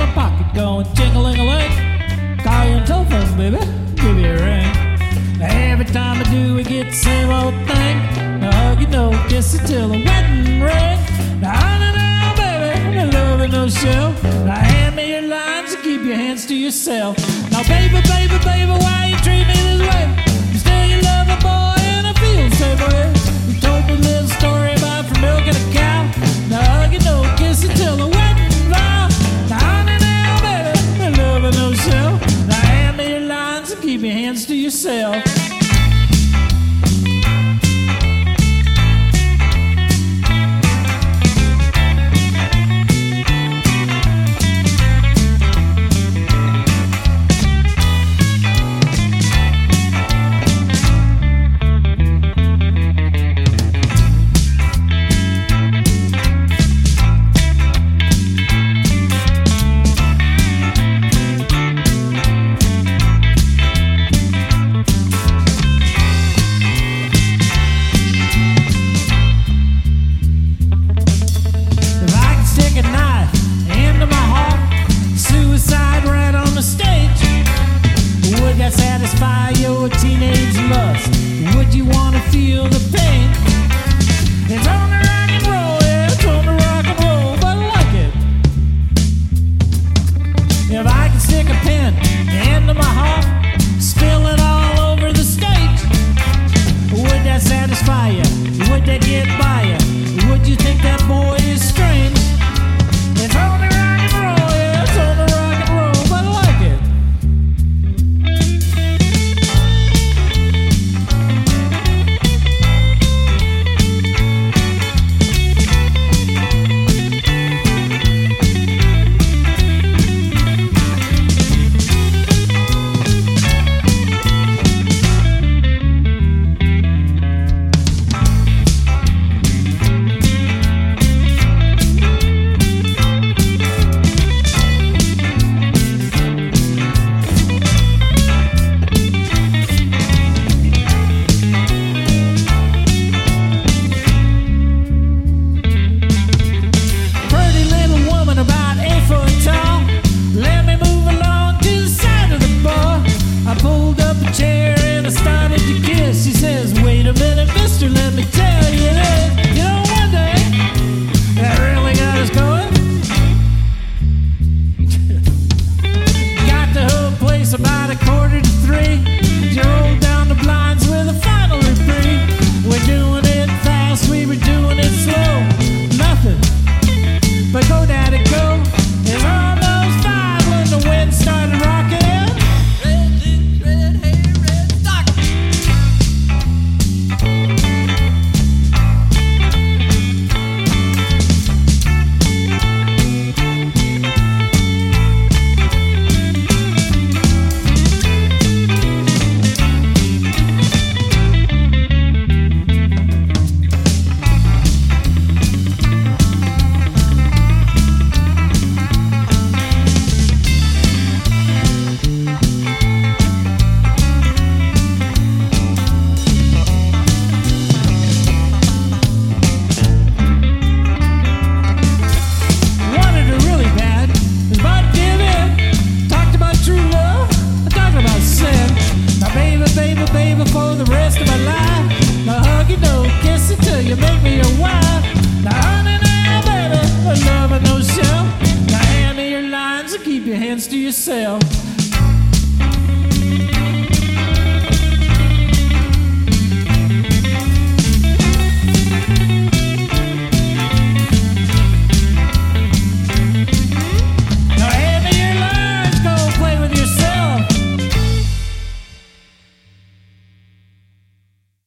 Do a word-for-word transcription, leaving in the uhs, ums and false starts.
my pocket going jingling-a-ling. Call you on telephone, baby, give you a ring. Every time I do, we get the same old thing. Now hug you know, kiss it till the wedding ring. Now honey now, baby, no love and no show. Now hand me your lines and keep your hands to yourself. Now baby, baby, baby, why you treat me this way? You still you love a boy and I feel the same way. You told me a little story about from milking a cow. Now hug you know, kiss it till the wedding vow. Now honey now, baby, no love and no show. Now hand me your lines and keep your hands to yourself. Satisfy your teenage lust. Would you wanna feel the pain? It's on the rock and roll, yeah, it's on the rock and roll, but I like it. If I could stick a pin into my heart, spill it all over the stage, would that satisfy you? Would that get by you? Would you think that boy is strange? It's on the rock and roll, yeah, it's on the rock and roll, but I like it. Let me tell you this, you know one day that really got us going. Got the whole place about a quarter to three. You roll down the blinds with a final reprieve. We're doing it fast, we were doing it slow. Nothing but go daddy go. It's almost five when the wind started rocking. Baby, for the rest of my life. Now hug you, don't kiss it till you make me your wife. Now honey, now baby, no love and no show. Now hand me your lines and keep your hands to yourself.